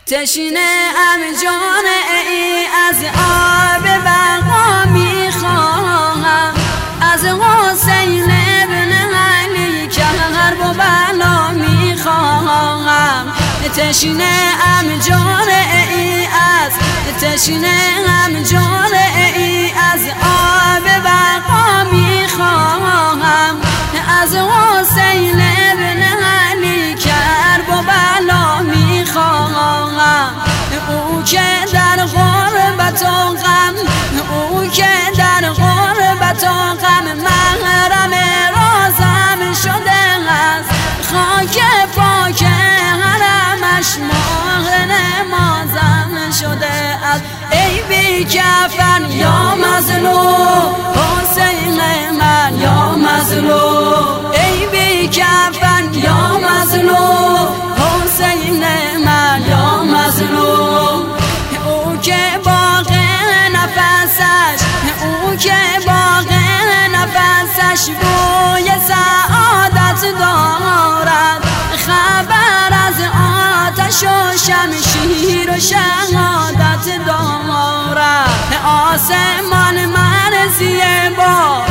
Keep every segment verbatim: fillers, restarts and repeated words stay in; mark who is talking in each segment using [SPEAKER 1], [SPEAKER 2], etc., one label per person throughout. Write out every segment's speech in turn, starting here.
[SPEAKER 1] تشنه ام جان ای از آب بقا میخواهم، از حسین ابن علی کرب و بلا میخواهم. تشنه ام جان ای از تشنه ام جان ای از آب بقا میخواهم، از حسین ابن علی کرب و بلا میخواهم. او که در غربت و غم، او که در غربت و غم محرم رازم شده است، خاک پاک حرمش ماه نمازم شده است. ای بی کفن یا مظلوم حسین من یا مظلوم، ای بی کفن یا مظلوم حسین من یا مظلوم. او که باغ نفسش، او که باغ نفسش بوی سعادت دارد، خبر از آتش و شمشیر و شهادت دارد. آسمان مرزیه با،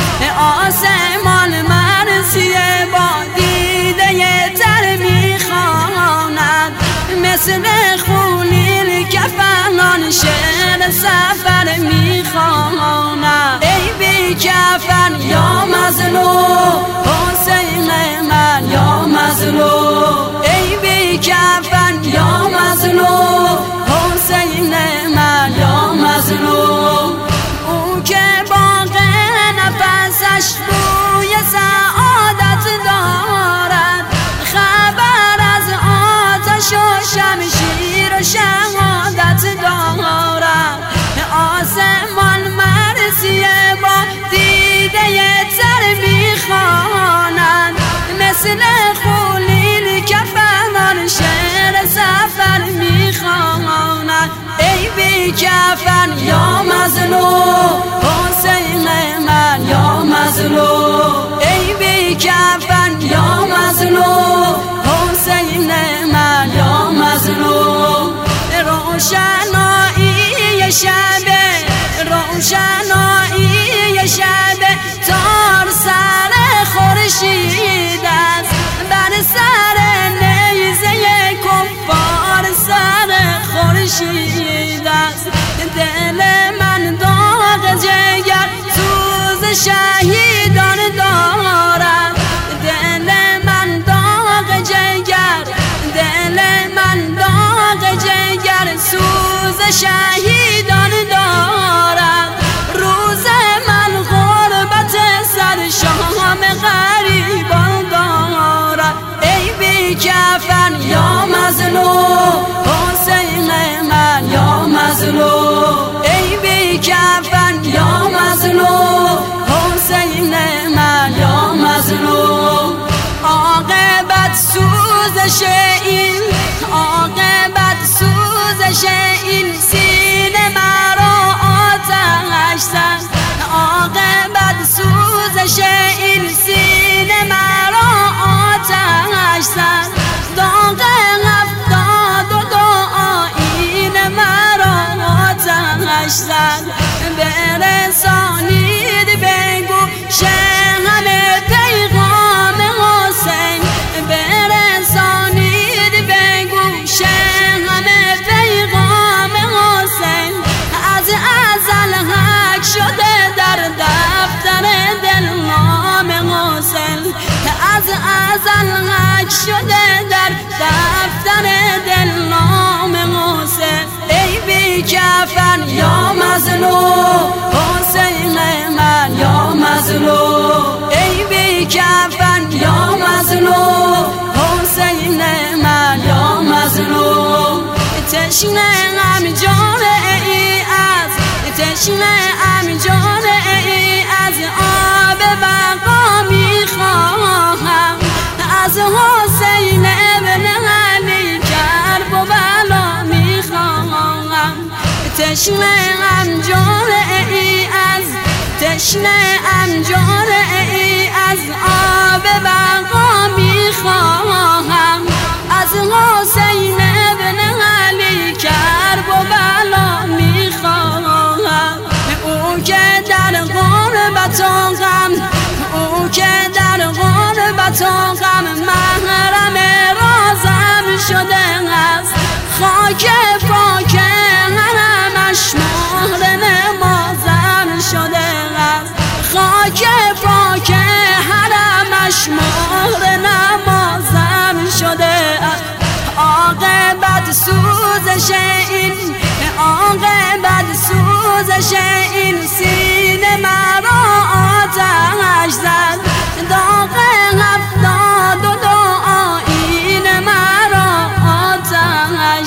[SPEAKER 1] آسمان مرزیه با دیده تر میخواند، مثل خلیل کفنان شعر سفر میخواند. ای بی کفن یا مظلوم حسین من یا مظلوم، ای بی کفن یا مظلوم حسین من یا مظلوم. او که باغ نفسش بوی سعادت دارد، خبر از آتش و شمشیر و شهادت دارد. آسمان مرزیه با دیده تر میخواند، مثل خلیل کفنان شعر سفر میخواند. ای بی کفن یا مظلوم حسین من یا مظلوم، ای بی کفن یا مظلوم حسین من یا مظلوم. روشنایی شب، روشنایی شب تار سر خورشید است، بر سر نیزه کفار سر خورشید است. دل من داغ جگر سوز شهیدان دارد، دل من داغ جگر، دل من داغ جگر سوز شهیدان دارد. روز من غربت سر شام غریبان دارد. ای بی کفن یا مظلوم حسین من یا مظلوم، ای بی کفن یا مظلوم حسین من یا مظلوم. عاقبت سوزش این، عاقبت سوزش این سینه مرا آتش زد، عاقبت سوزش این سینه مرا آتش زد. داغ هفتاد و دو آیین مرا آتش زد. برسانید بگو شهم پیغام حسین، برسانید بگو شهم پیغام حسین. از ازل حق شده در دفتر دل نام حسین، از ازل حق شده در دفتر دل نام حسین. ای بی کفن یا مظلوم حسین من یا مظلوم، ای بی کفن یا مظلوم حسین من یا مظلوم. تشنه ام جان ای از تشنه ام جان ای از آب بقا میخواهم، از حسین ابن علی کرب و بلا میخواهم. تشنه ام جان ای از تشنه ام جان ای از آب بقا میخواهم، از حسین ابن علی سوزش این عاقبت سوزش این سینه مرا آتش زد داغ هفتاد و دو آیین مرا آتش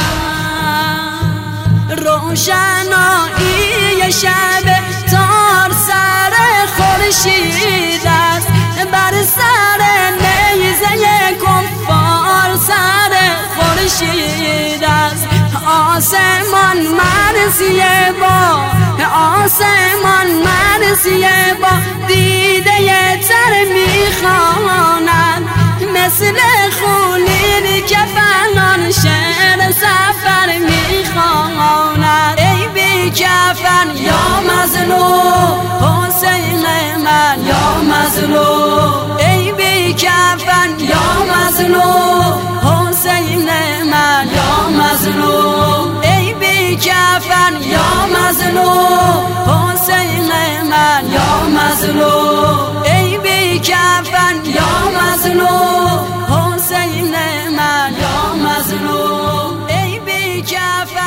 [SPEAKER 1] زد روشنایی شب تار سر خورشید است بر سر نیزه کفار سر خورشید است آسمان مرزیه با آسمان مرزیه با دیده تر میخواند مثل خونین کفنان شعر سفر میخواند ای بی کفن یا مظلوم حسین من یا مظلوم ای بی کفن یا مظلوم حسین من یا مظلوم ای بی کفن یا مظلوم حسین من یا مظلوم ای بی کفن یا مظلوم حسین من یا مظلوم ای بی کفن